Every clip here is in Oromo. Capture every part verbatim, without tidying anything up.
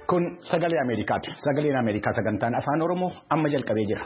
Kun sagalee Ameerikaati. Sagaleen Ameerikaa sagantaan afaan Oromoo amma jalqabee jira.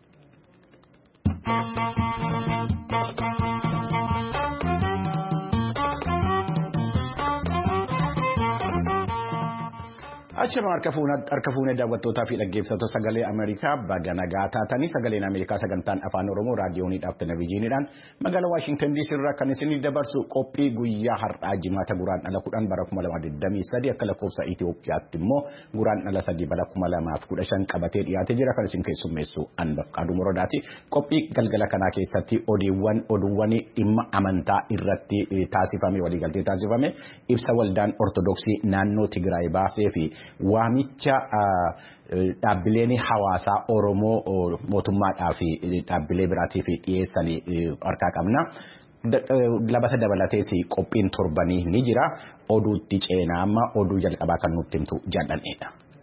Achuma harka fuunee daawwattootaa fi dhaggeeffattoota sagalee Ameerikaa baga nagaa taatanii sagaleen Ameerikaa sagantaan afaan Oromoo raadiyooniidhaaf televezyiiniidhaan magaalaa Waashingtan D C irraa kan isinii dabarsu qophii guyyaa har'aa jimaata guraandhala kudhan bara kuma lamaaf digdamii sadii akka lakkoofsa Itoophiyaatti immoo guraandhala sadii bara kuma lamaaf kudha shan qabatee dhiyaatee jira kan isin keessummeessu Anbaqaaduu Morodaati. Qophii galgala kanaa keessatti odeewwan oduuwwan dhimma amantaa irratti taasifame waliigaltee taasifame ibsa waldaan Ortodoksii naannoo Tigraay baasee fi waamicha dhaabbileen hawaasaa Oromoo mootummaadhaa fi dhaabbilee biraatiif dhiyeessanii harkaa qabna. Labata dabalatees qophiin torbanii ni jira. Oduutti ceenaa amma oduu jalqabaa kan nutti himtu jaalladheedha.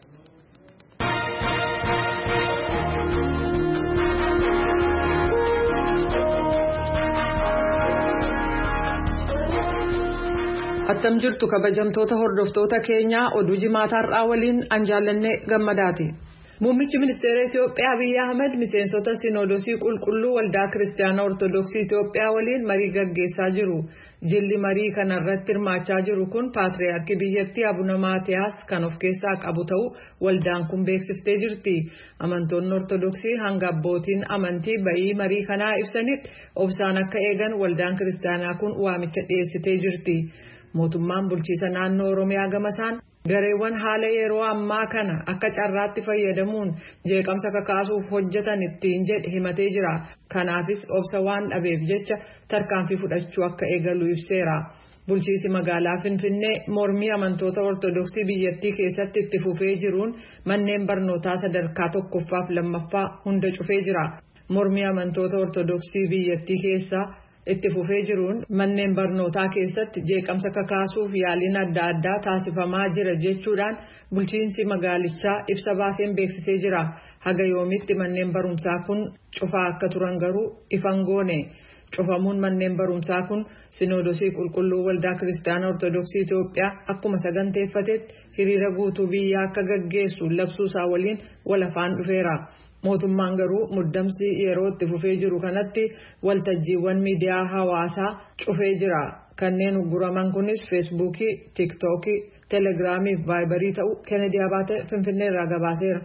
Attam jirtu kabajamtoota hordoftoota keenyaa oduu jimaataa har'aa waliin anjaallanne gammadaati. Muummichi ministeera Itoophiyaa Abiyyi Ahmed miseensota Sinoodosii Qulqulluu Waldaa Kiristaanaa Ortodoksii Itoophiyaa waliin marii gaggeessaa jiru. Jilli marii kanarratti hirmaachaa jiru kun Paatriyaarkii biyyattii Abuna Maatiyaas kan of keessaa qabu ta'uu waldaan kun beeksiftee jirti. Amantoonni Ortodoksii hanga abbootiin amantii ba'ii marii kanaa ibsanitti obsaan akka eegan waldaan kiristaanaa kun waamicha dhiyeessitee jirti. Mootummaan bulchiisa naannoo Oromiyaa gamasaan gareewwan haala yeroo ammaa kana akka carraatti fayyadamuun jeeqamsa kakaasuuf hojjetan ittiin jedhe himatee jira. Kanaafis obsa waan dhabeef jecha tarkaanfii fudhachuu akka eegalu ibseera. Bulchiisi magaalaa Finfinnee mormii amantoota Ortodoksii biyyattii keessatti itti fufee jiruun manneen barnootaa sadarkaa tokkoffaaf lammaffaa hunda cufee jira. Mormii amantoota Ortodoksii biyyattii keessaa itti fufee jiruun manneen barnootaa keessatti jeeqamsa kakaasuuf yaaliin adda addaa taasifamaa jira jechuudhaan bulchiinsi magaalichaa ibsa baaseen beeksisee jira. Haga yoomitti manneen barumsaa kun cufaa akka turan garuu ifan goone. Cufamuun manneen barumsaa kun Sinoodosii Qulqulluu Waldaa Kiristaanaa Ortodoksii Itoophiyaa akkuma saganteeffatetti hiriira guutuu biyyaa akka gaggeessu labsuusaa waliin wal afaan dhufeera. Mootummaan garuu muddamsi yeroo itti fufee jiru kanatti waltajjiiwwan miidiyaa hawaasaa cufee jira. Kanneen ugguraman kunis feesbuukii, tiiktookii, teelegiraamii fi vaayibarii ta'uu Kennedy Abaate Finfinnee irraa gabaaseera.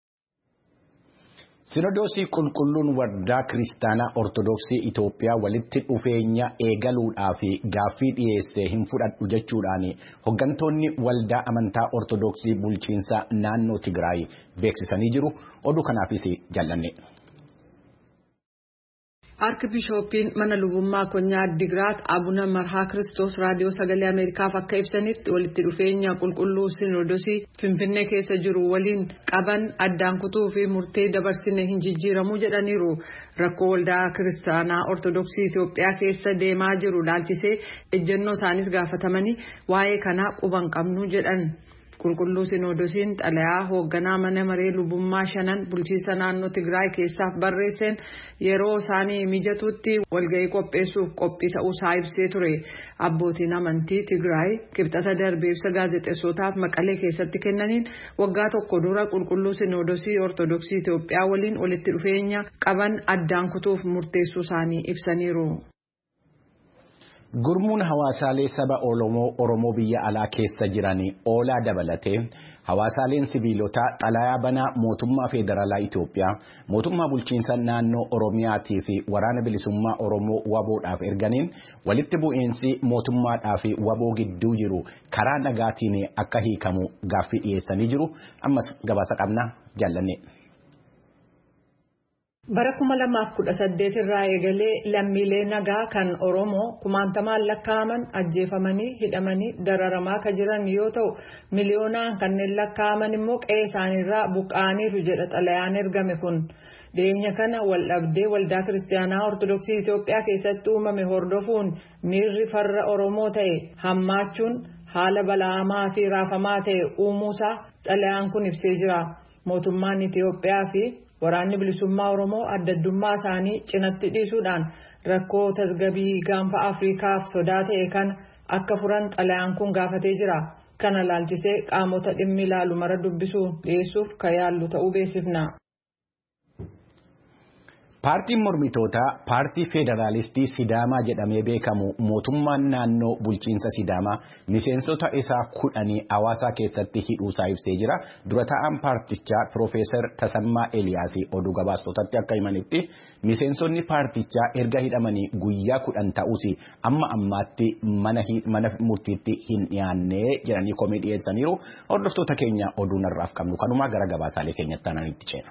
Sinoodosii Qulqulluun Waldaa Kiristaanaa Ortodoksii Itoophiyaa walitti dhufeenya eegaluudhaa fi gaaffii dhiyeessee hin fudhadhu jechuudhaan hoggantoonni waldaa amantaa Ortodoksii bulchiinsa naannoo Tigraay beeksisanii jiru. Oduu kanaafis jaallanne. Arkibishooppiin mana lubummaa konyaa Addigiraat Abuna Marhaa Kiristoos raadiyoo sagalee Ameerikaaf akka ibsanitti walitti dhufeenya qulqulluu Sinoodosii Finfinnee keessa jiru waliin qaban addaan kutuu fi murtee dabarsine hin jijjiiramuu jedhaniiru. Rakkoo waldaa kiristaanaa Ortodoksii Itoophiyaa keessa deemaa jiru laalchisee ejjennoo isaanis gaafatamanii waa'ee kanaa quban qabnu jedhan. Qulqulluu Sinoodosiin xalayaa hoogganaa mana maree lubummaa shanan bulchiisa naannoo Tigraay keessaaf barreesseen yeroo isaanii mijatutti walga'ii qopheessuuf qophii ta'uusaa ibsee ture. Abbootiin amantii Tigraay kibxata darbee ibsa gaazexeessootaaf Maqalee keessatti kennaniin waggaa tokko dura qulqulluu Sinoodosii Ortodoksii Itoophiyaa waliin walitti dhufeenya qaban addaan kutuuf murteessuu isaanii ibsaniiru. Gurmuun hawaasaalee saba Oromoo biyya alaa keessa jiranii oolaa dabalatee hawaasaaleen sibiilotaa xalayaa banaa mootummaa federaalaa Itoophiyaa mootummaa bulchiinsa naannoo Oromiyaatii fi waraana bilisummaa Oromoo waboodhaaf erganiin walitti bu'iinsi mootummaadhaa fi waboo gidduu jiru karaa nagaatiin akka hiikamu gaaffii dhiyeessanii jiru. Ammas gabaasa qabna jaallanne. Bara kuma lamaaf kudha saddeet irraa eegalee lammiilee nagaa kan Oromoo kumaantamaan lakkaa'aman ajjeefamanii hidhamanii dararamaa kan jiran yoo ta'u miliyoonaan kanneen lakkaa'aman immoo qe'ee isaaniirraa buqqa'aniiru jedha xalayaan ergame kun. Dhiyeenya kana wal dhabdee waldaa kiristaanaa Ortodoksii Itoophiyaa keessatti uumame hordofuun miirri farra Oromoo ta'e hammaachuun haala bala'amaa fi raafamaa ta'e uumuusaa xalayaan kun ibsee jira. Mootummaan Itoophiyaa fi waraanni bilisummaa Oromoo addaddummaa isaanii cinatti dhiisuudhaan rakkoo tasgabbii gaanfa Afriikaaf sodaa ta'e kan akka furan xalayaan kun gaafatee jira. Kana laalchisee qaamota dhimmi ilaalu mara dubbisuun dhiyeessuuf kan yaallu ta'uu beeksifna. Paartiin mormitootaa paartii federaalistii Sidaamaa jedhamee beekamu mootummaan naannoo bulchiinsa Sidaamaa miseensota isaa kudhanii hawaasaa keessatti hidhuusaa ibsee jira. Dura taa'aan paartichaa Piroofeesar Tasammaa Eliyaasii oduu gabaastotatti akka himanitti miseensonni paartichaa erga hidhamanii guyyaa kudhan ta'uusi amma ammaatti mana murtiitti hin dhiyaanne jedhanii komii dhiyeessaniiru. Hordoftoota keenya oduu narraaf qabnu kanumaa gara gabaasaalee keenyatti aananitti ceena.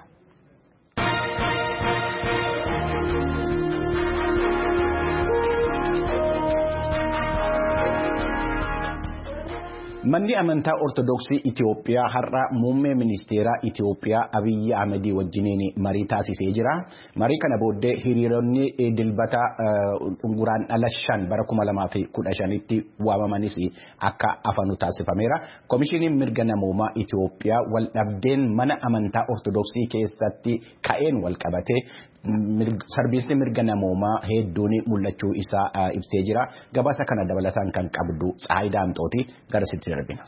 Manni amantaa Ortodoksii Itiyoophiyaa har'a muummee ministeeraa Itiyoophiyaa Abiyyi Ahmed wajjiniin marii taasisee jira. Marii kana booddee hiriironni dilbata guraandhala shan bara kuma lamaa fi kudha shanitti waamamanis akka afanu taasifameera. Komishiniin mirga namoomaa Itiyoophiyaa wal dhabdeen mana amantaa Ortodoksii keessatti ka'een wal qabatee sarbiisni mirga namoomaa hedduun mul'achuu isaa ibsee jira. Gabaasa kana dabalataan kan qabdu Tsaayidaa Amxooti gara sitti darbina.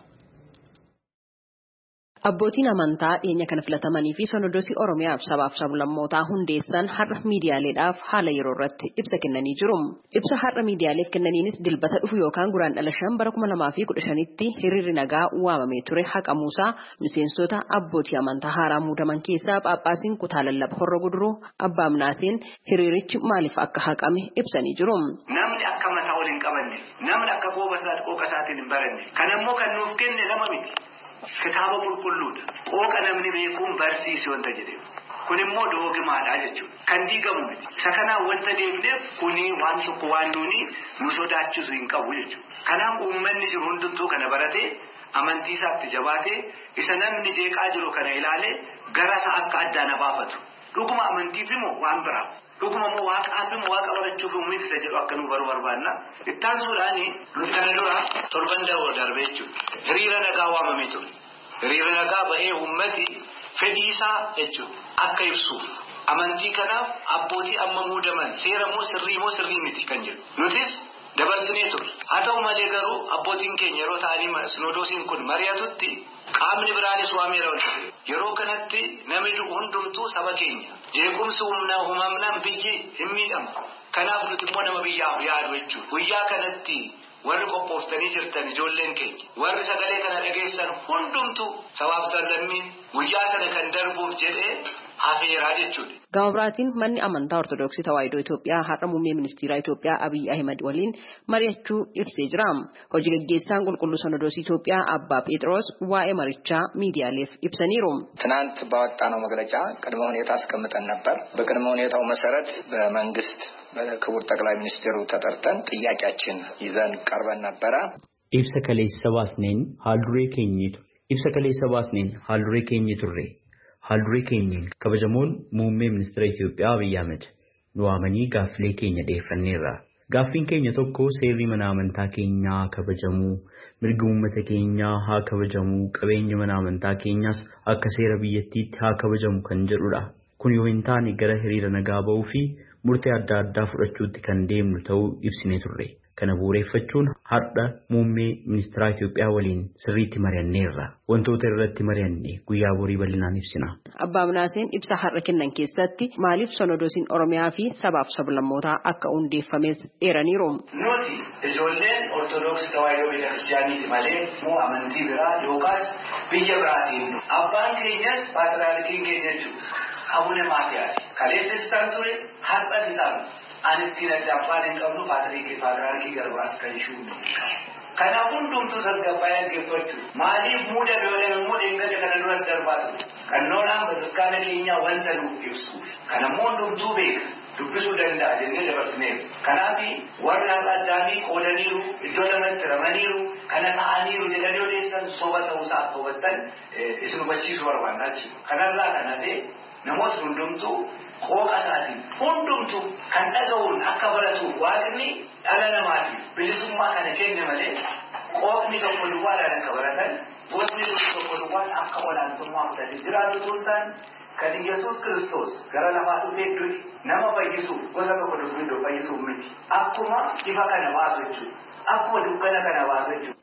Abbootiin amantaa dhiyeenya kana filatamanii fi Sinodosii Oromiyaaf sabaaf sablammootaa hundeessan har'a miidiyaaleedhaaf haala yeroo irratti ibsa kennanii jiru. Ibsa har'a miidiyaaleef kennaniinis dilbata dhufu yookaan guraandhala shan bara kuma lamaa fi kudha shanitti hiriirri nagaa waamamee ture haqamuusaa miseensota abbootii amantaa haaraa muudaman keessaa Phaaphaasiin kutaa lallaba Horroo Guduruu Abbaa Minaaseen hiriirichi maaliif akka haqame ibsanii jiru. Namni akka mataa waliin qabanne, namni akka qooqa isaatiin hin baranne, kan ammoo kan nuuf kenne nama miti. Kitaaba qulqulluudha. Qooqa namni beekuun barsiisi wanta jedheef. Kun immoo doogimaadha jechuudha. Kan diigamu miti. Isa kanaan wanta deemneef kuni waan tokko waan nuuni nu sodaachisu hin qabu jechuudha. Kanaaf uummanni jiru hundumtuu kana baratee amantii isaatti jabaatee isa namni jeeqaa jiru kana ilaalee gara isaa akka addaan baafatu. Dhuguma amantiif immoo waan biraa. Dhuguma immoo waaqaaf immoo waaqa barachuuf immoo isa jedhu akka nu baru barbaanna. Ittaan suudhaanii nuti kana dura torban dawoo darbee jechuudha. Hiriira nagaa waamamee ture. Hiriira nagaa ba'ee uummati fedhii isaa jechuudha akka ibsuuf. Amantii kanaaf abbootii amma muudaman seera moo sirrii moo sirrii miti kan jedhu. Nutis dabarsinee ture. Haa ta'u malee garuu abbootiin keenya yeroo ta'anii Sinodosiin kun mari'atutti qaamni biraanis waameera wal ta'e. Yeroo kanatti namni hundumtuu saba keenya jeequmsi humnaa uumamnaan biyyi hin miidhamu. Kanaaf nuti immoo nama biyyaaf yaadu jechuudha. Guyyaa kanatti warri qophooftanii jirtan ijoolleen keenya warri sagalee kana dhageessan hundumtuu sabaaf sallammiin guyyaa sana kan darbuuf jedhee hafeeraa jechuudha. Gama biraatiin manni amantaa Ortodoksii Tawaahidoo Itoophiyaa har'a muummee ministeeraa Itoophiyaa Abiyyi Ahmed waliin mari'achuu ibsee jira. Hojii gaggeessaan qulqulluu Sinodosii Itoophiyaa Abbaa Phexros waa'ee marichaa miidiyaaleef ibsaniiru. ትናንት ባወጣነው መግለጫ ቅድመ ሁኔታ አስቀምጠን ነበር። በቅድመ ሁኔታው መሰረት በመንግስት ክቡር ጠቅላይ ሚኒስትሩ ተጠርተን ጥያቄያችን ይዘን ቀርበን ነበረ። ibsa kaleessa baasneen haalduree keenyitu ibsa kaleessa baasneen haalduree keenyiturre haalduree keenyiin kabajamoon muummee ministeera Itoophiyaa Abiyyi Ahmed nu waamanii gaaffilee keenya dhiyeeffanneerra. Gaaffiin keenya tokko seerri mana amantaa keenyaa kabajamuu, mirgi uummata keenyaa haa kabajamuu, qabeenyi mana amantaa keenyaas akka seera biyyattiitti haa kabajamu kan jedhudha. Kun yoo hin taane gara hiriira nagaa ba'uu fi murtee adda addaa fudhachuutti kan deemnu ta'uu ibsinee turre. Kana bu'uureffachuun har'a muummee ministeera Itoophiyaa waliin sirriitti mari'anneerra. Wantoota irratti mari'anne guyyaa borii bal'inaan ibsina. Abbaa Minaaseen ibsa har'a kennan keessatti maaliif Sinodosiin Oromiyaa fi sabaaf sablammootaa akka hundeeffames eeraniiru. Nuti ijoolleen Ortodoksii Tawaahidoo Beetakiristiyaaniiti malee moo amantii biraa yookaas biyya biraatiin abbaan keenyas paatriyaarkiin keenya jechuudha. Abuna Maatiyaas kaleessas isaan ture har'as isaan. Anittiin adda abbaan hin qabnu paatriyaarkii paatriyaarkii garbaas kan shuunne. Kanaaf hundumtuu tasgabbaa'ee dhaggeeffachuu. Maaliif muuda doonee immoo dhingata kana duras darbaa ture. Qannoodhaan bataskaana keenyaa wanta nuuf ibsu. Kanammoo hundumtuu beeka. Dubbisuu danda'a jennee dabarsineef. Kanaaf warri har'a addaanii qoodaniiru, iddoo lamatti ramaniiru, kana ta'aniiru jedhanii odeessan soba ta'uusaa akka hubattan isin hubachiisuu barbaannaa jechuudha. Kanarraa kan hafe namoota hundumtuu qooqa isaatiin hundumtuu kan dhaga'uun akka baratuuf waaqni dhala namaatiif bilisummaa kana kenne malee qooqni tokko duwwaadhaan akka baratan gosni tokko duwwaan akka olaantummaa fudhatee jiraatu tuutaan kan Yesuus Kiristoos gara lafaa dhufee du'i nama fayyisuuf gosa tokko dubbidoo fayyisuuf miti. Akkuma ifa kana baasu jechuudha. Akkuma dukkana kana baasu jechuudha.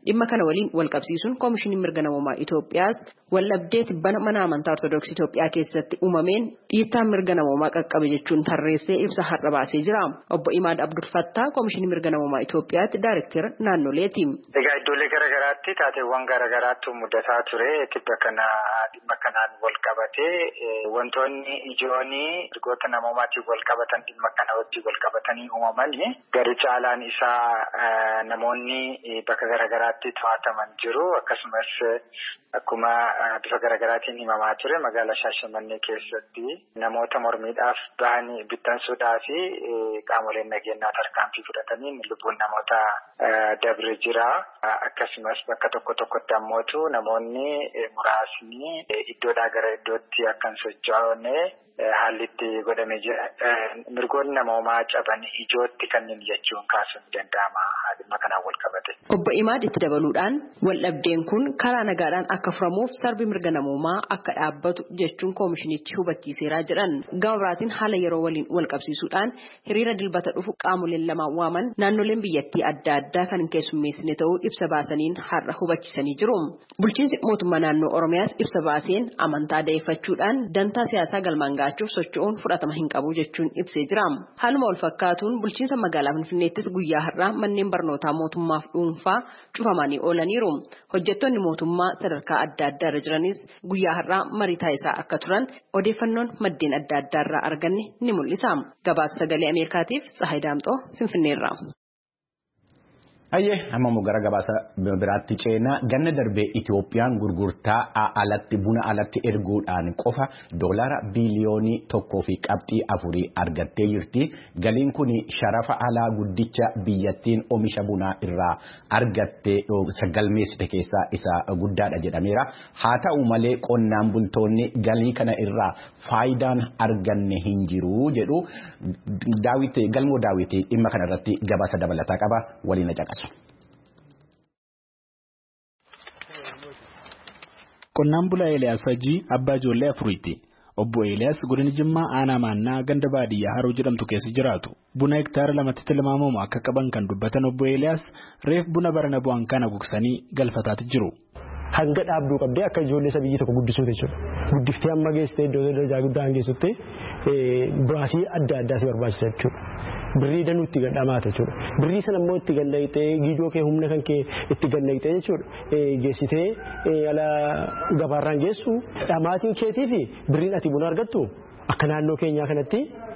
Dhimma kana waliin wal qabsiisuun Koomishiniin Mirga Namummaa Itoophiyaas waldhabdee tibbana mana amantaa Ortoodooksii Itoophiyaa keessatti uumameen dhiittaan mirga namummaa qaqqabe jechuun tarreessee ibsa har'a baasee jira. Obbo Imaad Abdul Fattaa Koomishinii Mirga Namummaa Itoophiyaatti Daayirektara naannoleeti. Egaa iddoolee garaagaraatti taateewwan garaagaraatu mudataa ture. Tibba kana dhimma kanaan wal qabatee wantoonni ijooni mirgoota namummaatiin wal qabatan dhimma kana wajjin wal qabatanii uumamanii gari caalaan isaa namoonni bakka garaagaraatti to'ataman jiru. Akkasumas akkuma bifa garaagaraatiin himamaa ture magaalaa Shaashamannee keessatti namoota mormiidhaaf bahanii bittansuudhaa fi qaamoleen nageenyaa tarkaanfii fudhatanii lubbuun namoota dabre jira. Akkasumas bakka tokko tokkotti ammootu namoonni muraasni iddoodhaa gara iddootti akkan socho'ane haalli itti godhamee jira. Mirgoonni namummaa caban ijootti kanneen jechuun kaasuun ni danda'ama dhimma kanaan wal qabate. Obbo Imaad itti dabaluudhaan waldhabdeen kun karaa nagaadhaan akka furamuuf sarbi mirga namummaa akka dhaabbatu jechuun koomishinichi hubachiiseeraa jedhan. Gama biraatiin haala yeroo waliin wal qabsiisuudhaan hiriira dilbata dhufu qaamoleen lamaan waaman naannoleen biyyattii adda addaa kan hin keessummeessine ta'uu ibsa baasaniin har'a hubachiisanii jiru. Bulchiinsi mootummaa naannoo Oromiyaas ibsa baaseen amantaa da'eeffachuudhaan dantaa siyaasaa galmaan gaachuuf socho'uun fudhatama hin qabu jechuun ibsee jira. Haaluma wal fakkaatuun bulchiinsa magaalaa Finfinneettis guyyaa har'aa manneen barnootaa mootummaaf dhuunfaa cufamanii oolaniiru. Hojjettoonni mootummaa sadarkaa adda addaa irra jiranis guyyaa har'aa marii taasisaa akka turan odeeffannoon maddeen adda addaa irraa arganne ni mul'isa. Gabaasa sagalee Ameerikaatiif Tsahaay Daamxoo Finfinneerraa. Ayyee amma gara gabaasa biraatti ceenaa ganna darbee Itoophiyaan gurgurtaa alatti buna alatti erguudhaan qofa doolaara biliyoonii tokkoo fi qabxii afurii argattee jirti. Galiin kun sharafa alaa guddicha biyyattiin oomisha bunaa irraa argattee galmeessite keessaa isa guddaadha jedhameera. Haa ta'u malee qonnaan bultoonni galii kana irraa faayidaan arganne hin jiru jedhu. Daawit galmoo Daawit dhimma kana irratti gabaasa dabalataa qaba waliin caqasu. Qonnaan bulaa Eeliyaas Hajii abbaa ijoollee afuriiti. Obbo Eeliyaas godina Jimmaa aanaa maannaa ganda baadiyyaa Haroo jedhamtu keessa jiraatu. Buna hektaara lamatti tilmaamamu akka qaban kan dubbatan Obbo Eeliyaas reef buna barana bu'an kana gogsanii galfataatti jiru. Hanga dhaabduu qabdee akka ijoollee sabiyyi tokko guddisuu jechuudha. Guddiftee amma geessitee iddoo daraja guddaa geessutti baasii adda addaa si barbaachisa jechuudha. Birrii danuu itti gadhamaata jechuudha. Birrii sana immoo itti gannaqxee giidoo kee humna kan kee itti gannaqxee jechuudha. Geessitee ala gabaarraan geessu dhamaatiin keetii fi birriin ati buna argattu akka naannoo keenyaa kanatti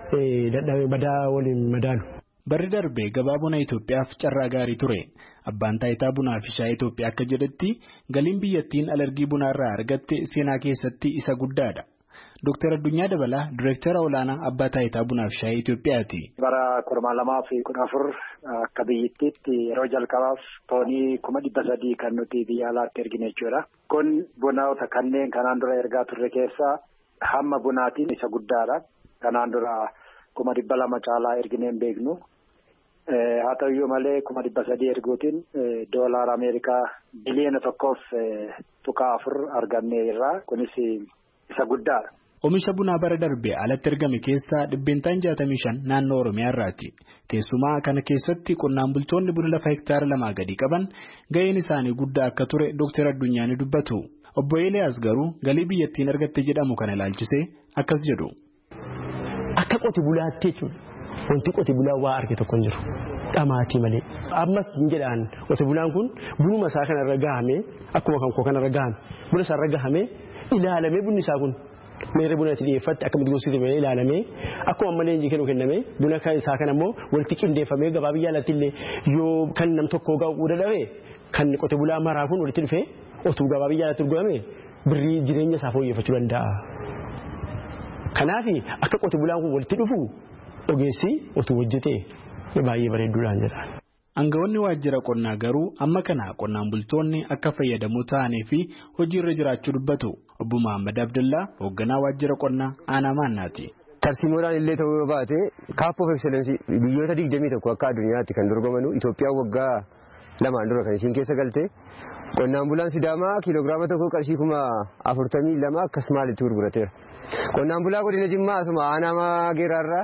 badaa waliin madaalu. Barri darbee gabaa buna Itoophiyaaf carraa gaarii ture. Abbaan taayitaa bunaa fi shaayii Itoophiyaa akka jedhetti galiin biyyattiin alergii bunaa irraa argatte seenaa keessatti isa guddaadha. Dooktar Addunyaa Dabalaa Direektara olaanaa abbaa taayitaa bunaa fi shaayii Itoophiyaati. Bara kurmaa lamaa fi kudha afur akka biyyattiitti yeroo jalqabaaf toonii kuma dhibba sadii kan nuti biyya alaatti ergine jechuudha. Kun bunoota kanneen kanaan dura ergaa turre keessaa hamma bunaatiin isa guddaadha. Kanaan dura kuma dhibba lama caalaa erginee hin beeknu. Haa ta'uyyuu malee kuma dhibba sadii erguutiin doolaara Ameerikaa biliyoona tokkoof tuqaa afur argannee irraa kunis isa guddaadha. Oomisha bunaa bara darbee alatti ergame keessaa dhibbeentaan jaatamii shan naannoo Oromiyaa irraati. Keessumaa kana keessatti qonnaan bultoonni buna lafa hektaara lamaa gadi qaban ga'een isaanii guddaa akka ture Dooktar Addunyaa ni dubbatu. Obbo Eeliyaas garuu galii biyyattiin argatte jedhamu kana ilaalchisee akkas jedhu. Akka qote bulaatti jechuudha. Wanti qote bulaa waa arge tokko hin jiru. Dhamaatii malee. Ammas hin jedhaan qote bulaan kun bunuma isaa kanarra gahamee akkuma kan koo kanarra gahame buna isaarra gahamee ilaalamee bunni isaa kun meeshaa buna itti dhiyeeffatti akkamitti gosoota ilaalamee akkuma ammallee inji kennu kennamee buna isaa kana immoo walitti qindeeffamee gabaa biyya alaatti illee yoo kan nam tokko ga'uu dadhabee kan qote bulaa maraa kun walitti dhufee otuu gabaa biyya alaatti gurgurame birrii jireenya isaa fooyyeffachuu danda'a. Kanaaf akka qote bulaan kun walitti dhufu ogeessi otuu hojjetee baay'ee bareedduudhaan jedha. Aangawoonni waajjira qonnaa garuu amma kana qonnaan bultoonni akka fayyadamoo ta'anii fi hojiirra jiraachuu dubbatu. Obbo Muhammad Abdullah hoogganaa waajjira qonnaa aanaa maannaati. Tarsiimoodhaan illee ta'uu baate Cup of Excellence biyyoota digdamii tokko akka addunyaatti kan dorgomanu Itoophiyaan waggaa lamaan dura kan isiin keessa galte qonnaan bulaan Sidaamaa kiiloogiraama tokko qarshii kuma afurtamii lama akkasumaatti gurgurateera. Qonnaan bulaa godina Jimmaa asuma aanaa Geeraarraa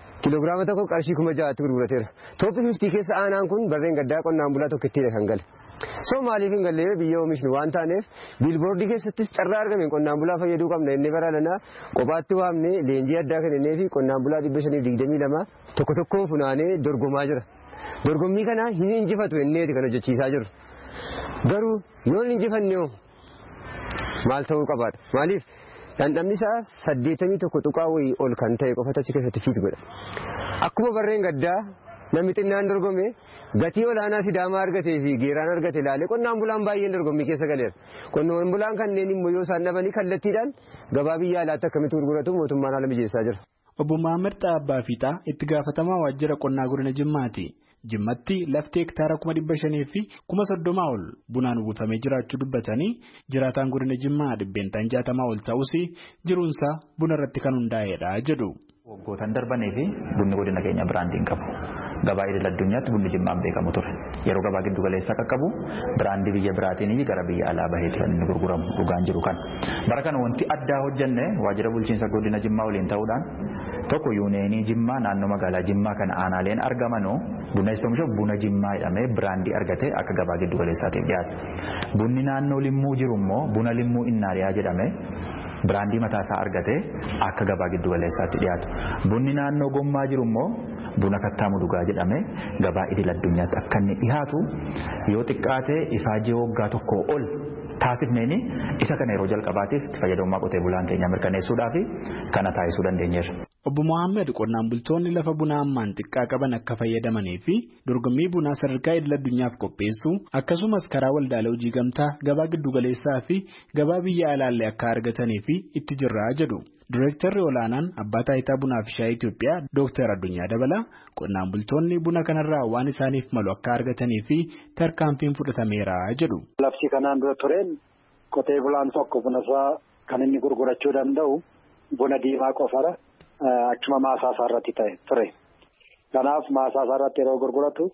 kiiloogiraama tokko qarshii kuma ja'aatti gurgurateera. Tooppi fiftii keessa aanaan kun barreen gaddaa qonnaan bulaa tokkittiidha kan gale. So maaliif hin galle biyya oomishni waan taaneef biilboordii keessattis carraa argame qonnaan bulaa fayyaduu qabna inni baraalana kophaatti waamne leenjii addaa kennee fi qonnaan bulaa dhibba shanii digdamii lama tokko tokko funaanee dorgomaa jira. Dorgommii kana hin injifatu inneeti kan hojjechiisaa jiru. Garuu yoo hin injifannee maal ta'uu qabaadha? Maaliif dhandhamni isaa saddeetamii tokko tuqaa wayii ol kan ta'e qofa achi keessatti fiit godha. Akkuma barreen gaddaa namni xinnaan dorgome gatii olaanaa Sidaamaa argatee fi Geeraan argate ilaalee qonnaan bulaan baay'een dorgommii keessa galeera. Qonnaan bulaan kanneen immoo yoo isaan dhabanii kallattiidhaan gabaa biyya alaatti akkamitti gurguratu mootummaan haala mijeessaa jira. Obbo Mahammad Xaabbaa Fiixaa itti gaafatamaa waajjira qonnaa godina Jimmaati. Jimmatti lafti hektaara kuma dhibba shanii fi kuma soddomaa ol bunaan uwwifamee jiraachuu dubbatanii jiraataan godina Jimmaa dhibbeentaan jaatamaa ol ta'us jiruunsaa buna irratti kan hundaa'edha jedhu. Waggoottan darbanii fi bunni godina keenya biraandii hin qabu. Gabaa idil addunyaatti bunni Jimmaan beekamu ture. Yeroo gabaa giddu galeessaa qaqqabu biraandii biyya biraatiin gara biyya alaa baheeti kan inni gurguramu dhugaan jiru kan. Bara kana wanti addaa hojjenne waajjira bulchiinsa godina Jimmaa waliin ta'uudhaan tokko yuuneenii Jimmaa naannoo magaalaa Jimmaa kana aanaaleen argamanoo buna istoomisha buna Jimmaa jedhamee biraandii argatee akka gabaa giddu galeessaatiif dhiyaate. Bunni naannoo limmuu jiru immoo buna limmuu innaariyaa jedhamee biraandii mataasaa argatee akka gabaa giddu galeessaatti dhiyaatu. Bunni naannoo gommaa jiru immoo buna kattaamu dhugaa jedhamee gabaa idil addunyaatti akka inni dhiyaatu yoo xiqqaatee ifaajee waggaa tokkoo ol taasifneeni isa kana yeroo jalqabaatiif itti fayyadamummaa qotee bulaan keenya mirkaneessuudhaa fi kana taasisuu dandeenyeerra. Obbo Mohaammed qonnaan bultoonni lafa bunaa ammaan xiqqaa qaban akka fayyadamanii fi dorgommii bunaa sadarkaa idil addunyaaf qopheessu akkasumas karaa waldaalee hojii gamtaa gabaa giddu galeessaa fi gabaa biyya alaallee akka argatanii fi itti jirraa jedhu. Direektarri olaanaan abbaa taayitaa bunaa fi shaayii Itoophiyaa Dooktar Addunyaa Dabalaa qonnaan bultoonni buna kanarraa waan isaaniif malu akka argatanii fi tarkaanfiin fudhatameera jedhu. Labsii kanaan dura tureen qotee bulaan tokko buna isaa kan inni gurgurachuu danda'u buna diimaa qofara achuma maasaa isaa irratti ta'e ture. Kanaaf maasaa isaa irratti yeroo gurguratu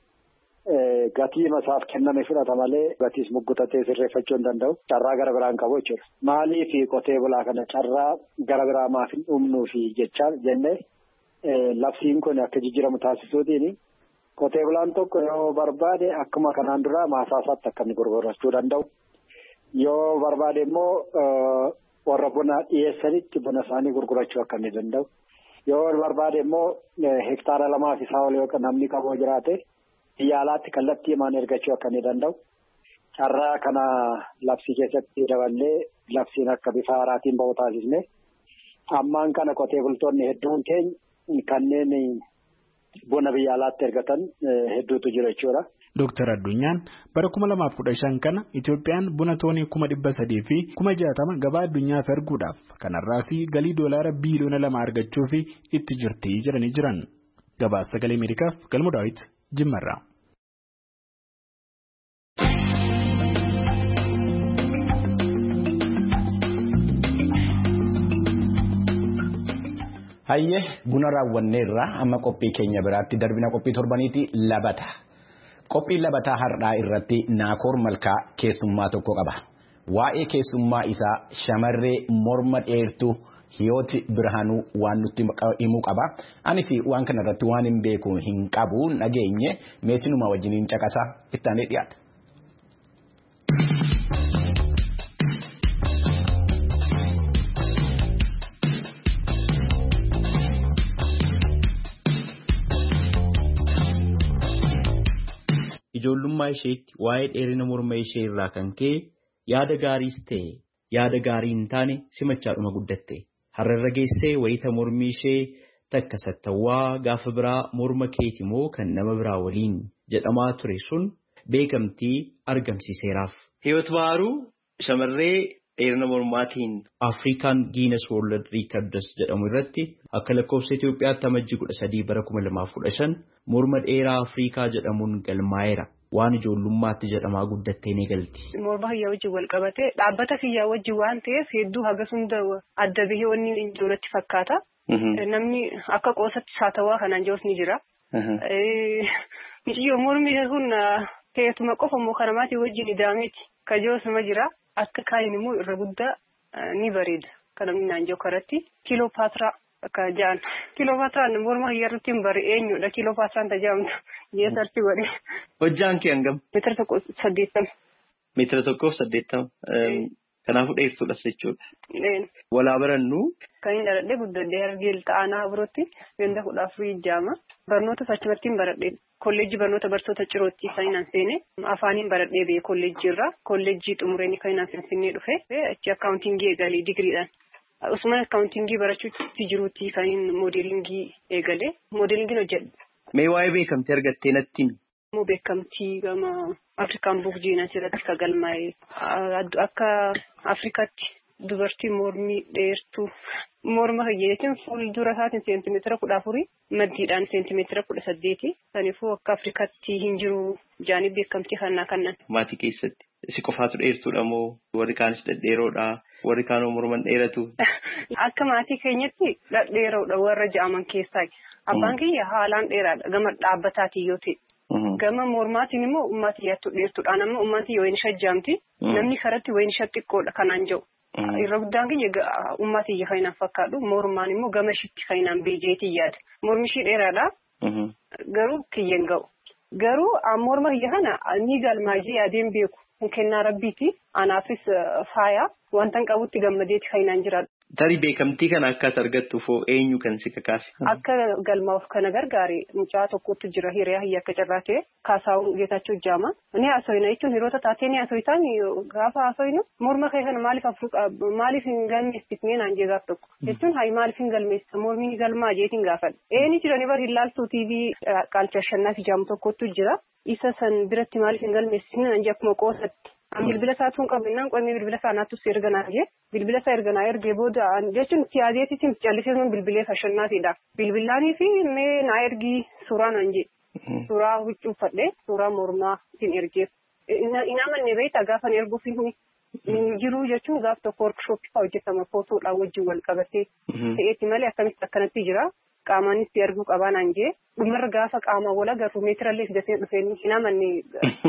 gatii masaaf kenname fudhata malee gatiis muggutatee sirreeffachuu hin danda'u. Carraa gara biraan qabu jechuudha. Maaliif qotee bulaa kana carraa gara biraa maaf hin dhumnuu fi jechaa jennee labsiin kun akka jijjiiramu taasisuutiin qotee bulaan tokko yoo barbaade akkuma kanaan dura maasaa isaatti akka inni gurgurachuu danda'u. Yoo barbaade immoo warra buna dhiyeessanitti buna isaanii gurgurachuu akka inni danda'u. Yoo barbaade immoo hektaara lamaa fi isaa ol yoo namni qabu jiraate biyya alaatti kallattii himaan ergachuu akka inni danda'u. Carraa kana labsii keessatti daballee labsiin akka bifa haaraatiin bahu taasisne ammaan kana qotee bultoonni hedduun keenya kanneen buna biyya alaatti ergatan hedduutu jira jechuudha. Dooktar Addunyaan bara kuma lamaaf kudha shan kana Itoophiyaan buna toonii kuma dhibba sadii fi kuma jaatama gabaa addunyaaf erguudhaaf kanarraas galii doolaara biiliyoona lama argachuuf itti jirti jedhanii jiran. Gabaasa sagalee Ameerikaaf Galmoo Daawit Jimmarraa. Hayyee buna raawwanneerra amma qophii keenya biraatti darbina qophii torbaniiti labata. Qophii labataa har'aa irratti Naakoor Malkaa keessummaa tokko qaba. Waa'ee keessummaa isaa shamarree morma dheertuu Hiyooti Birhaanuu waan nutti himuu qaba. Anis waan kana irratti waan hin beeku hin qabu nageenye meetinuma wajjiniin caqasaa itti aanee dhiyaata. Ijoollummaa isheetti waa'ee dheerina morma ishee irraa kan ka'e yaada gaariis ta'e yaada gaarii hin taane simachaadhuma guddatte. Har'arra geessee wayita mormi ishee takka sattawwaa gaafa biraa morma keeti moo kan nama biraa waliin jedhamaa ture sun beekamtii argamsiiseeraaf. Hiyoot Baharuu shamarree dheerina mormaatiin Afrikaan Guinness World Records jedhamu irratti akka lakkoofsa Itoophiyaatti amajjii kudha sadii bara kuma lamaaf kudha shan morma dheeraa Afrikaa jedhamuun galmaa'eera. Waan ijoollummaatti jedhamaa guddattee ni galti. Morma kiyyaa wajjin wal qabatee dhaabbata kiyyaa wajjin waan ta'eef hedduu hagas hunda adda bahee wanni ijoolletti fakkaata. Namni akka qoosatti saatawaa kanaan jiruus ni jira. Mijiyyoo mormi kun teessuma qofa immoo kan namaatii wajjin ida'ameeti. Kajoos nama jira. Akka kaayin immoo irra guddaa ni bareeda. Kan namni naan jiru karatti Kiloopaatiraa akka jaan kiloomeetiraan morma hiyyarratti hin bari eenyudha kiloomeetiraan tajaajamta jeesarti godhe. Hojjaan kee hangam? Meetira tokko saddeettama. Meetira tokkoof saddeettama. Kanaafuu dheertuudha jechuudha. Walaa barannu. Kan hin dhaladhee guddadhee argeel ta'anaa birootti ganda kudha afurii jaama. Barnoota achumatti hin baradhee. Kolleejjii barnoota barsoota cirootti kan seene afaaniin baradhee bee kolleejjii irraa kolleejjii xumureen kan hin finfinnee dhufe achi akkaawuntingii eegalee digiriidhaan. Usman akkaawuntingii barachuutti jiruutti kan hin moodeelingii eegalee moodeelingiin hojjedhe. Mee waa'ee beekamtii argattee natti himi? Moo beekamtii gama Afrikaan buukjiin asirratti ka galmaa'e akka Afrikaatti dubartii mormii dheertuu morma hojjechuun fuuldura isaatiin seentimeetira kudha afurii maddiidhaan seentimeetira kudha saddeeti kanaafuu akka Afrikaatti hin jiru jaanii beekamtii kanaa kannan. Maatii keessatti si qofaatu dheertuudha moo warri kaanis dhedheeroodha warri kaanoo morman dheeratu? Akka maatii keenyatti dhedheeroodha warra ja'aman keessaa abbaan kiyya haalaan dheeraadha gama dhaabbataatiin yoo ta'e. Gama mormaatiin immoo ummati yaattu dheertuudhaan amma ummati yoo hin shajjaamti namni karatti wayin xiqqoodha kanaan jiru. Irra guddaan kiyya ummati iyya kan fakkaatu mormaan immoo gama shitti kan beejeetii yaada. Mormi ishii dheeraadha. Garuu kiyyan ga'u. Garuu morma iyya kana ni galmaajii yaadeen beeku. Kennaa rabbiiti anaafis faaya wanta qabutti gammadeeti kan jiraadha. Tarii beekamtii kana akkas argattuuf eenyu kan si kakaase? Akka galmaaf kana gargaare mucaa tokkotu jira hiriyaa hiyya akka carraa ta'e Kaasaawun Geetaachoo jaama. Ni haasawina jechuun hiriyoota taatee ni haasawitaan gaafa haasawinu morma kee kana maaliif afur maaliif hin galmeessifnee naan jee gaaf tokko. Jechuun hayi maaliif hin galmeessa mormiin galmaa jeetiin gaafadha. Eeni jirani bar hin laaltuu tiivii qaalcha shannaa fi jaamu tokkotu jira. Isa san biratti maaliif hin galmeessifne naan jee akkuma qoosatti. Bilbila isaa tun qabinaan qoomee bilbila isaa naattus erganaa jee bilbila isaa erganaa ergee booda jechuun siyaadeetiin callisee sun bilbilee fashannaafiidha. Bilbilaanii fi mee naa ergii suuraa naan jee suuraa huccuu uffadhee suuraa mormaa ittiin ergeef. Inaamanne beektaa gaafan erguuf hin jiru jechuun gaaf tokko workshooppii fa'aa hojjetama footoodhaan wajjin wal qabatee ta'eetti malee akkamitti akkanatti jira. Qaamaanis itti arguu qabaa naan jee dhumarra gaafa qaamaa wal agarru meetirallee fidatee dhufeen inaamanne.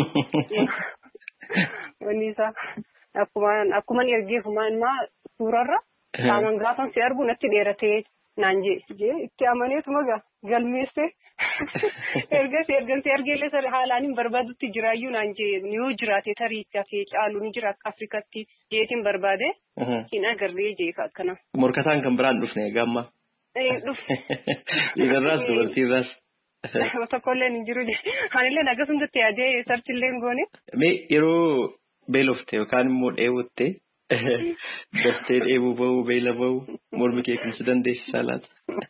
Wanni isaa akkuma akkuma ergeefuma immoo suurarra qaamaan gaafan si argu natti dheeratee naan jee itti amaneetuma galmeesse erga si ergansi ergeellee haalaan hin barbaadutti jiraayyuu naan jee yoo jiraate tarii itti caalu ni jira akka Afrikaatti jeetiin barbaade hin agarree jee akkana. Morkataan kan biraan dhufne gamma. Dhufe. Dhiirarraas dubartiirraas. Tokkollee hin jiru anillee akkasumatti yaadee sarchillee goone. Mee yeroo beelofte yookaan immoo dheebotte daftee dheebuu bahuu beela bahuu mormi kee kumsi dandeessisaa laata?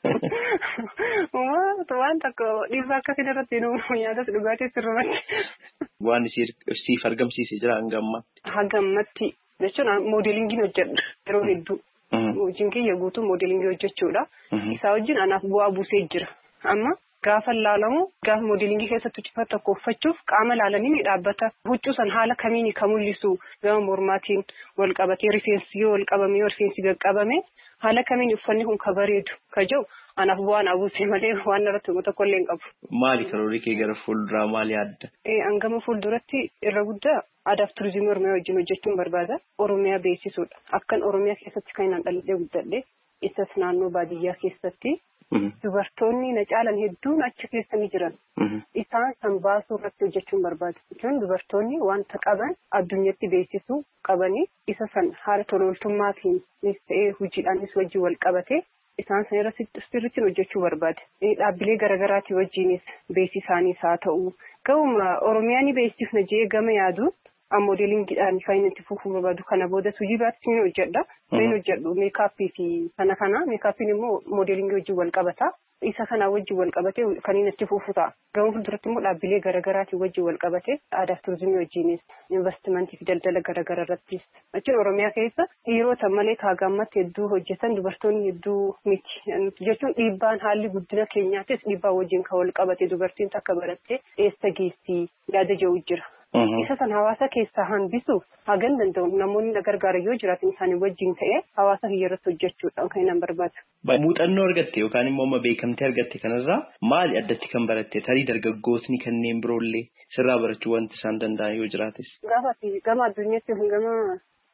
Waan tokko dhiibbaa akkasii irratti nyaatas dhugaatii sirrumatti. Waan siif argamsiise jira hanga ammaatti. Hanga ammaatti jechuun moodeelingiin hojjedha yeroo hedduu. Hojiin kiyya guutuu moodeelingii hojjechuudha. Isaa wajjin anaaf bu'aa buusee jira. Amma gaafa laalamu gaafa moodeelingii keessatti uffata tokko uffachuuf qaama laalanii ni dhaabbata. Huccuu san haala kamiin kan mul'isu gama mormaatiin wal qabatee rifeensi yoo wal qabame yoo rifeensi qaqqabame haala kamiin uffanni kun ka bareedu ka jiru anaaf bu'aan abuusee malee waan irratti tokkollee hin qabu. Maali karoorri kee gara fuulduraa maali adda? Hangama fuulduratti irra guddaa aadaa fi turizimii Oromiyaa wajjin hojjechuun barbaada. Oromiyaa beeksisuudha. Akkan Oromiyaa keessatti kan hin dhaladhee guddadhe isas naannoo baadiyyaa keessatti. Dubartoonni na caalan hedduun achi keessa ni jiran. Isaan san baasuu irratti hojjechuun barbaada. Jechuun dubartoonni wanta qaban addunyatti beeksisuu qabanii isa san haala tolooltummaatiin ta'ee hojiidhaanis wajjin wal qabatee isaan san irratti sirriitti hojjechuu barbaada. Dhaabbilee garaagaraatii wajjinis beeksisaanis haa ta'u. Ga'uma Oromiyaa ni beeksifna jee gama yaadu. Moodeelingiidhaan kan itti fufuu barbaadu kana booda hojii biraatti ni hojjedha. Ni hojjedhu meekaappii fi kana kana meekaappiin immoo moodeelingii wajjin wal qabata. Isa kana wajjin wal qabatee kan inni itti fufu ta'a. Gama fuulduratti immoo dhaabbilee garaagaraatiin wajjin wal qabatee aadaa fi turizimii wajjinis investimentii fi daldala garaagaraa irrattis. Jechuun Oromiyaa keessa dhiirota malee kaagammatti hedduu hojjetan dubartoonni hedduu miti. Jechuun dhiibbaan haalli guddina keenyaattis dhiibbaa wajjin kan wal qabate dubartiin takka barattee eessa geessii yaada jedhu jira. Isa san hawaasa keessaa hambisuuf hagan danda'u namoonni na gargaaran yoo jiraatan isaanii wajjin ta'ee hawaasa hiyyarratti hojjechuudhaan kan inni barbaadu. Muuxannoo argatte yookaan immoo amma beekamtee argatte kanarraa maali addatti kan baratte tarii dargaggootni kanneen biroollee sirraa barachuu wanti isaan danda'an yoo jiraates. Gaafa gama addunyaatti gama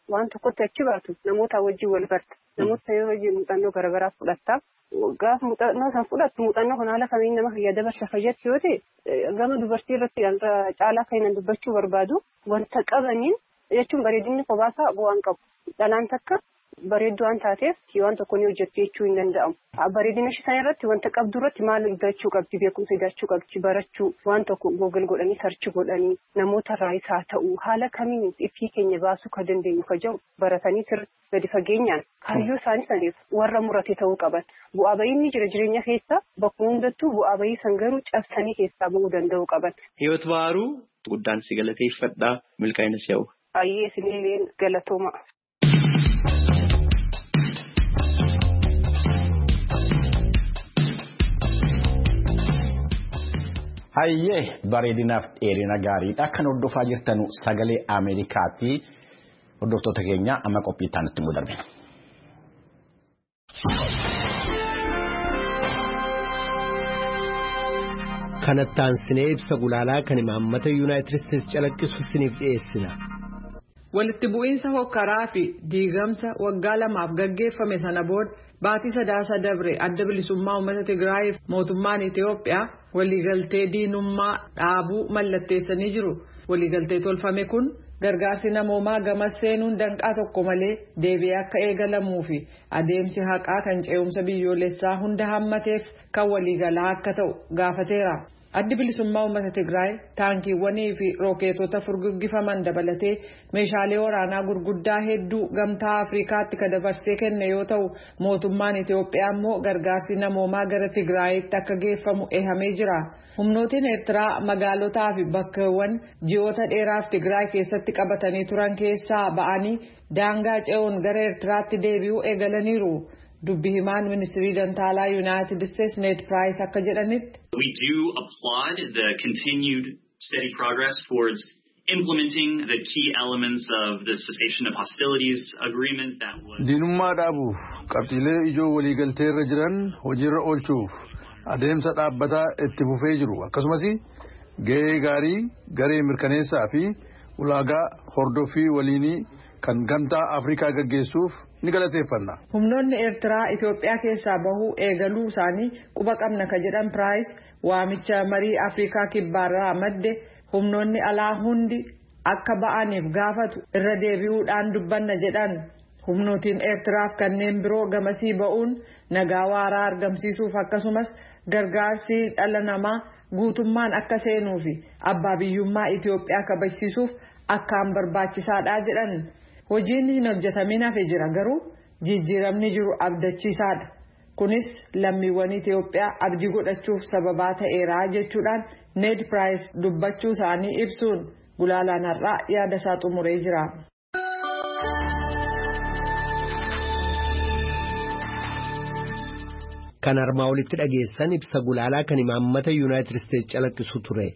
waan tokkotti achi baatu namoota wajjin wal barta. Namoota yeroo wajjin muuxannoo garaagaraa fudhattaaf gaafa muuxannoo san fudhattu muuxannoo kana haala kamiin nama fayyada barsa fayyatti yoo ta'e gama dubartii irratti caalaa kan dubbachuu barbaadu wanta qabaniin jechuun bareedinni kophaa bu'aan qabu. Dhalaan takka bareedduu waan taateef waan tokko ni hojjetti jechuu hin danda'amu. Bareedina ishee sana irratti wanta qabdu irratti maal hojjechuu qabdi beekumsa hidhachuu qabdi barachuu waan tokko Google godhanii sarchi godhanii namoota irraa isaa ta'uu haala kamiin ifii keenya baasuu kan dandeenyu kaja'u baratanii sirriitti gadi fageenyaan kaayyoo isaanii saniif warra murate ta'uu qaban. Bu'aa ba'iinni jira jireenya keessa bakkuma hundattuu bu'aa ba'ii san garuu cabsanii keessaa ba'uu danda'uu qaban. Hiyoot Baharuu guddaan si galateeffadhaa milkaa'ina si hawwa. Ayyee isinillee galatooma. Hayyee bareedinaaf dheerina gaariidha kan hordofaa jirtanu sagalee Ameerikaati. Hordoftoota keenya amma qophii itti immoo darbina. Kanattaan sinee ibsa gulaalaa kan imaammata Yuunaayitid Isteetsi calaqqisu siniif dhiyeessina. Walitti bu'iinsa hokkaraa fi diigamsa waggaa lamaaf gaggeeffame sana booda baatii sadaasa dabre adda bilisummaa uummata Tigraayiif mootummaan Itoophiyaa waliigaltee diinummaa dhaabuu mallatteessanii jiru. Waliigaltee tolfame kun gargaarsi namoomaa gamas seenuun danqaa tokko malee deebi'ee akka eegalamuu fi adeemsi haqaa kan ce'umsa biyyoolessaa hunda hammateef kan waliigalaa akka ta'u gaafateera. Addi bilisummaa uummata Tigraay taankiiwwanii fi rookeetota furguggifaman dabalatee meeshaalee waraanaa gurguddaa hedduu gamtaa Afrikaatti kan dabarsee kenne yoo ta'u mootummaan Itoophiyaa immoo gargaarsi namoomaa gara Tigraayitti akka geeffamu eehamee jira. Humnootiin Eertiraa magaalotaa fi bakkeewwan ji'oota dheeraaf Tigraay keessatti qabatanii turan keessaa ba'anii daangaa ce'uun gara Eertiraatti deebi'uu eegalaniiru. Dubbi himaan ministirii dantaalaa United States Ned Price akka jedhanitti. We do applaud the continued steady progress towards implementing the key elements of the cessation of hostilities agreement that was. Diinummaa dhaabuuf qabxiilee ijoo waliigaltee irra jiran hojiirra oolchuuf adeemsa dhaabbataa itti fufee jiru akkasumas gahee gaarii garee mirkaneessaa fi ulaagaa hordoffii waliinii kan gamtaa Afrikaa gaggeessuuf ni galateeffanna. Humnoonni Eertiraa Itoophiyaa keessaa bahuu eegaluu isaanii quba qabna ka jedhan Price waamicha marii Afrikaa kibbaarraa madde humnoonni alaa hundi akka ba'aniif gaafatu irra deebi'uudhaan dubbanna jedhan. Humnootiin Eertiraaf kanneen biroo gamasii ba'uun nagaa waaraa argamsiisuuf akkasumas gargaarsi dhala namaa guutummaan akka seenuu fi abbaa biyyummaa Itoophiyaa kabachiisuuf akkaan barbaachisaadha jedhan. Hojiin hin hojjetamin hafe jira garuu jijjiiramni jiru abdachiisaadha. Kunis lammiiwwan Itoophiyaa abdii godhachuuf sababaa ta'eera jechuudhaan Ned Price dubbachuu isaanii ibsuun gulaalaan har'aa yaada isaa xumuree jira. Kan armaa olitti dhageessan ibsa gulaalaa kan imaammata Yuunaayitid Isteetsi calaqqisu ture.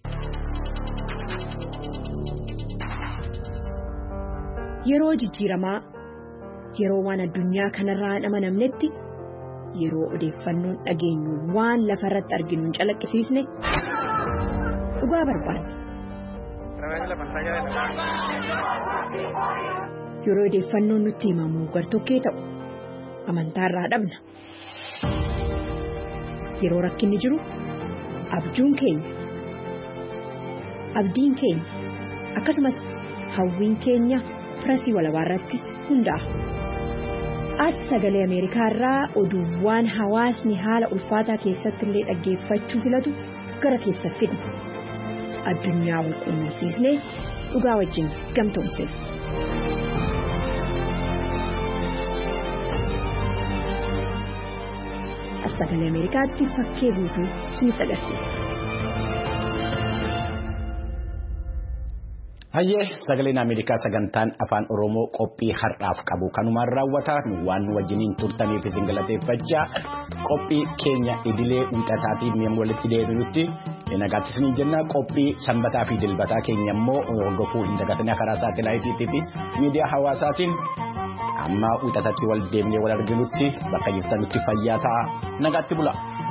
Yeroo jijjiiramaa yeroo waan addunyaa kanarraa hin amanamnetti yeroo odeeffannoon dhageenyu waan lafa irratti arginu hin calaqqisiisne dhugaa barbaanna. Yeroo odeeffannoon nutti himamu gartokkee ta'u amantaarraa dhabna. Yeroo rakkinni jiru abjuun keenya abdiin keenya akkasumas hawwiin keenya. Firasii walabaa irratti hundaa'a. As sagalee Ameerikaa irraa oduuwwan hawaasni haala ulfaataa keessatti illee dhaggeeffachuu filatu gara keessatti fidna. Addunyaa wal quunnamsiisnee dhugaa wajjin gamtoomsina. As sagalee Ameerikaatti fakkee guutuu isinitti agarsiisa. Hayyee sagaleen Ameerikaa sagantaan afaan Oromoo qophii har'aaf qabu kanumaan raawwata waan wajjiniin turtaniif isin galateeffachaa qophii keenya idilee wiixataatiin mi'am walitti deebinutti nagaatti isin jenna qophii sanbataa fi dilbataa keenya immoo hordofuu hin dagatinaa karaa saatelaayitii fi miidiyaa hawaasaatiin amma wiixataatti wal deemnee wal arginutti bakka jirtanitti fayyaa ta'aa nagaatti bula.